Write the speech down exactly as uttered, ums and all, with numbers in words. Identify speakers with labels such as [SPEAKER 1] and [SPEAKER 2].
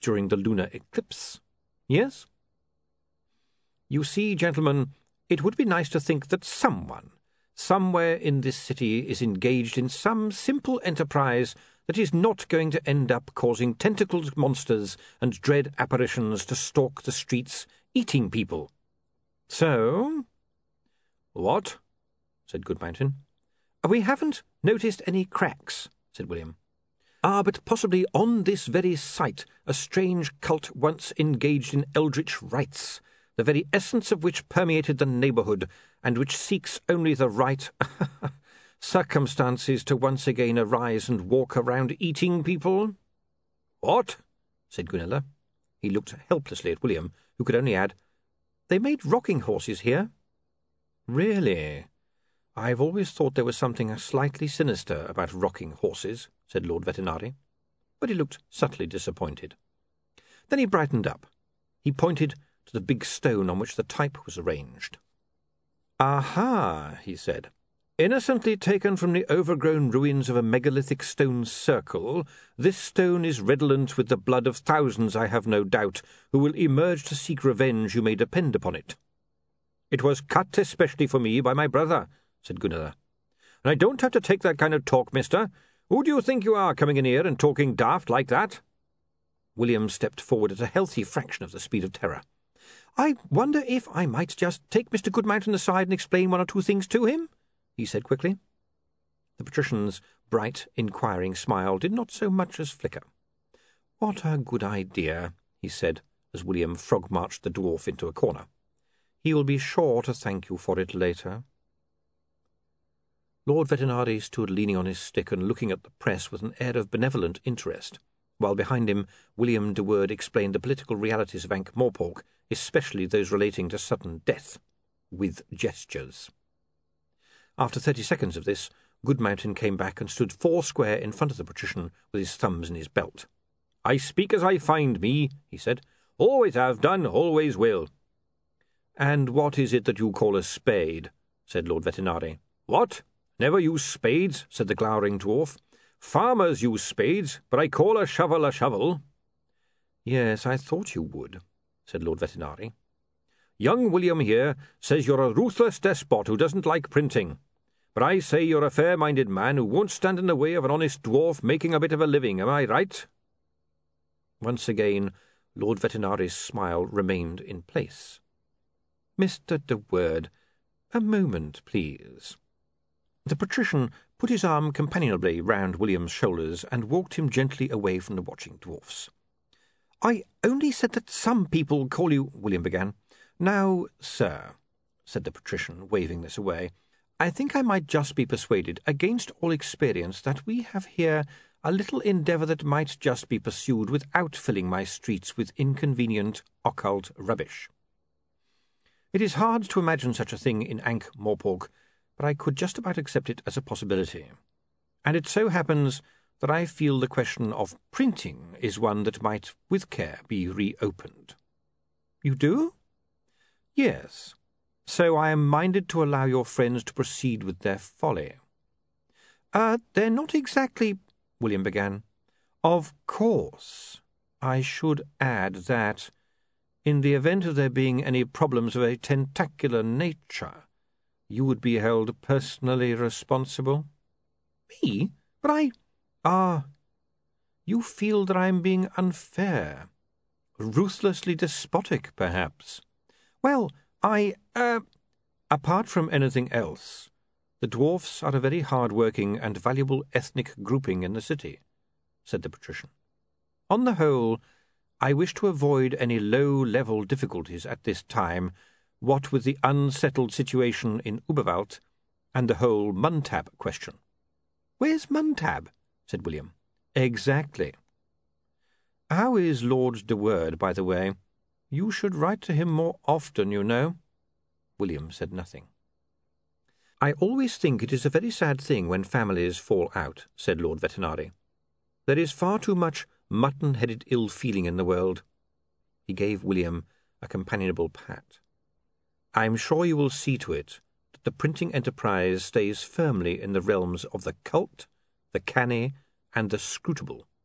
[SPEAKER 1] during the lunar eclipse. Yes? You see, gentlemen, it would be nice to think that someone, somewhere in this city, is engaged in some simple enterprise that is not going to end up causing tentacled monsters and dread apparitions to stalk the streets, eating people. So— What? Said Goodmountain. We haven't noticed any cracks, said William. Ah, but possibly on this very site a strange cult once engaged in eldritch rites, the very essence of which permeated the neighbourhood, and which seeks only the right circumstances to once again arise and walk around eating people. What? Said Gunilla. He looked helplessly at William, who could only add, They made rocking horses here. Really? I've always thought there was something slightly sinister about rocking horses, said Lord Vetinari, but he looked subtly disappointed. Then he brightened up. He pointed to the big stone on which the type was arranged. Aha, he said. Innocently taken from the overgrown ruins of a megalithic stone circle, this stone is redolent with the blood of thousands, I have no doubt, who will emerge to seek revenge, you may depend upon it. It was cut especially for me by my brother, said Gunilla. And I don't have to take that kind of talk, mister. Who do you think you are, coming in here and talking daft like that? William stepped forward at a healthy fraction of the speed of terror. I wonder if I might just take Mister Goodmountain aside and explain one or two things to him, he said quickly. The patrician's bright, inquiring smile did not so much as flicker. What a good idea, he said, as William frog-marched the dwarf into a corner. He will be sure to thank you for it later. Lord Vetinari stood leaning on his stick and looking at the press with an air of benevolent interest, while behind him William de Worde explained the political realities of Ankh-Morpork, especially those relating to sudden death, with gestures. After thirty seconds of this, Goodmountain came back and stood four square in front of the patrician with his thumbs in his belt. I speak as I find me, he said. Always have done, always will. And what is it that you call a spade? Said Lord Vetinari. What? Never use spades, said the glowering dwarf. Farmers use spades, but I call a shovel a shovel. Yes, I thought you would, said Lord Vetinari. Young William here says you're a ruthless despot who doesn't like printing, but I say you're a fair-minded man who won't stand in the way of an honest dwarf making a bit of a living, am I right? Once again, Lord Vetinari's smile remained in place. Mister de Worde, a moment, please. The patrician put his arm companionably round William's shoulders and walked him gently away from the watching dwarfs. I only said that some people call you— William began. Now, sir, said the patrician, waving this away, I think I might just be persuaded, against all experience, that we have here a little endeavour that might just be pursued without filling my streets with inconvenient occult rubbish. It is hard to imagine such a thing in Ankh-Morpork, but I could just about accept it as a possibility. And it so happens that I feel the question of printing is one that might, with care, be reopened. You do? Yes. So I am minded to allow your friends to proceed with their folly. Uh, they're not exactly— William began. Of course. I should add that, in the event of there being any problems of a tentacular nature, you would be held personally responsible. Me? But I— Ah, you feel that I am being unfair. Ruthlessly despotic, perhaps. Well, I— uh, apart from anything else, the dwarfs are a very hard-working and valuable ethnic grouping in the city, said the patrician. On the whole, I wish to avoid any low-level difficulties at this time, what with the unsettled situation in Uberwald and the whole Muntab question. Where's Muntab? Said William. Exactly. How is Lord de Worde, by the way? You should write to him more often, you know. William said nothing. I always think it is a very sad thing when families fall out, said Lord Vetinari. There is far too much mutton-headed ill-feeling in the world. He gave William a companionable pat. I am sure you will see to it that the printing enterprise stays firmly in the realms of the cult, the canny, and the scrutable.